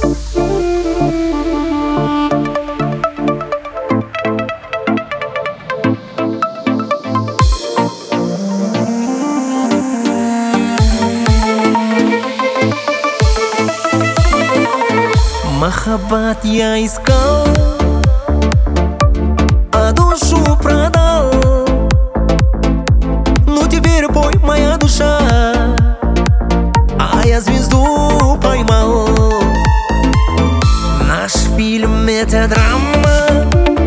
Махаббат я искал, а душу продал. Ну теперь пой, моя душа, а я звезду поймал. Наш фильм — это драма,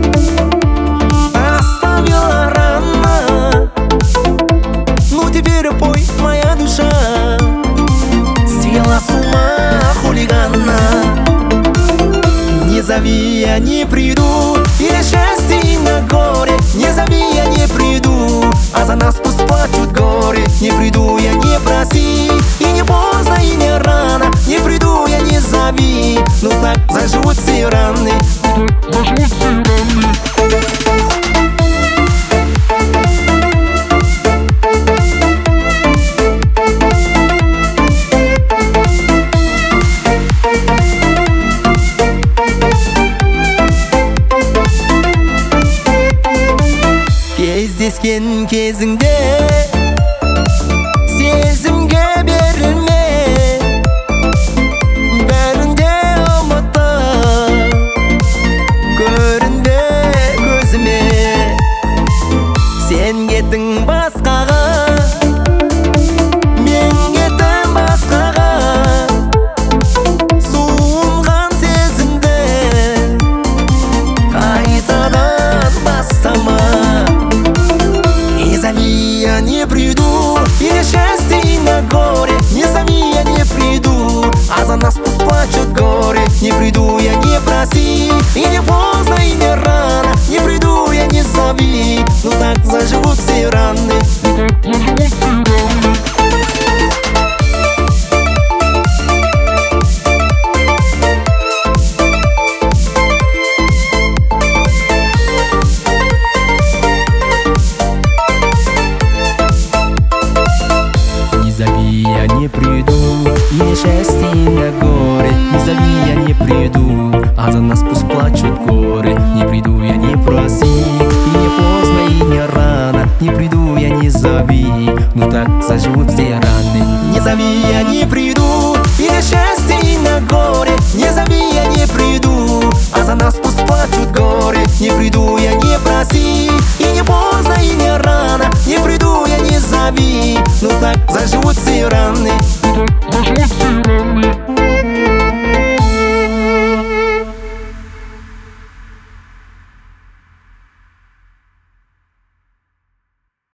оставила рано. Ну теперь пой, моя душа, свела с ума хулигана. Не зови, я не приду, или счастье на горе. Не зови, я не приду, а за нас пусть плачут горы. Не приду, я не проси, и не поздно, и не рано. Не приду, я не зови, ну так заживут все раны. Кездескен кезіңде сезімге берілме, бәрін де ұмытта, көрінбе көзіме. Сен кеттің басқаға, мен кеттім басқаға. Суынған сезімді қайтадан бастама. Не зови, я не приду, или счастье на горе. Не зови, я не приду, а за нас пусть плачут горы. Не приду, я не проси, и не поздно, и не рано. Не приду, я не зови, ну так заживут все раны. Я не приду, и счастье на горе. Не зови, я не приду, а за нас пусть плачут горы. Не приду, я не проси, и не поздно, и не рано. Не приду, я не зови, ну так заживут все раны. Не зови, я не приду,